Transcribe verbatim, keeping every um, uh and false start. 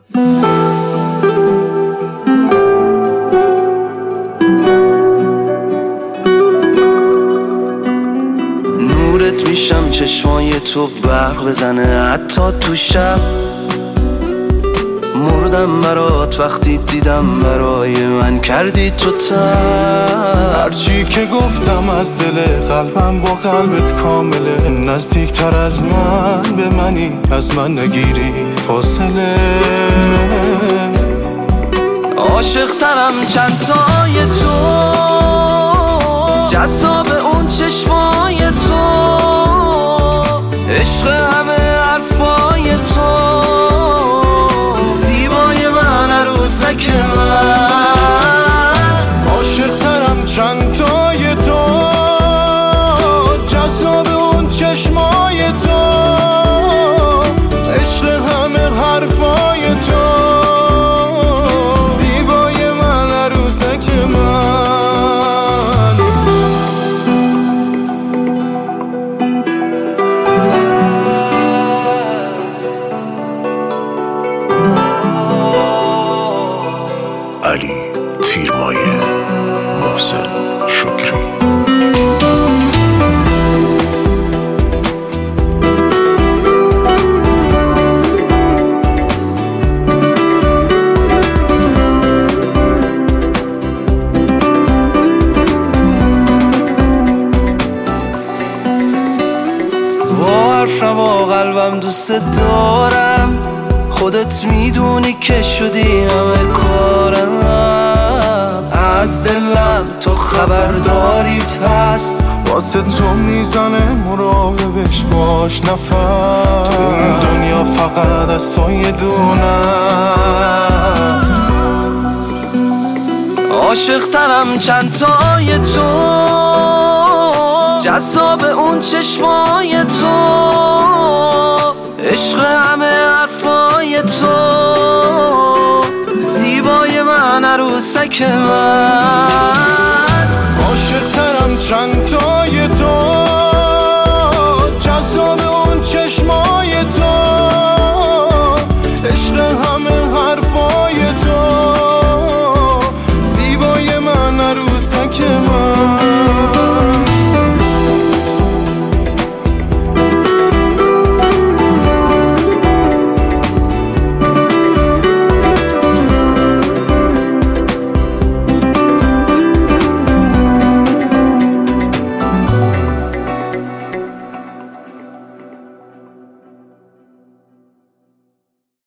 نورت میشم چشمای تو برق بزنه حتی تو شب. مردم برات وقتی دیدم برای من کردی تو تر. هرچی که گفتم از دل قلبم با قلبت کامله. نزدیک تر از من به منی از من نگیری فاصله. عاشق ترم چند تای تو، جذاب اون چشمای تو، عشق همه حرفای تو، زیبای من عروسک من. عاشق ترم چند تای تو، جذاب اون چشمای تو، عشق همه حرفای تو، زیبای من عروسک من. علی تیرمایه، محسن شکری. با حرفم و قلبم دوست دارم، خودت میدونی که شدی همه کارم. از دلم تو خبرداری پس، واسه تو میزنه مراقبش باش نفر. تو این دنیا فقط از تو یه دونه است. عاشق ترم چند تای تو، جذاب اون چشمای تو، عشق همه حرفای تو، زیبای من عروسک من.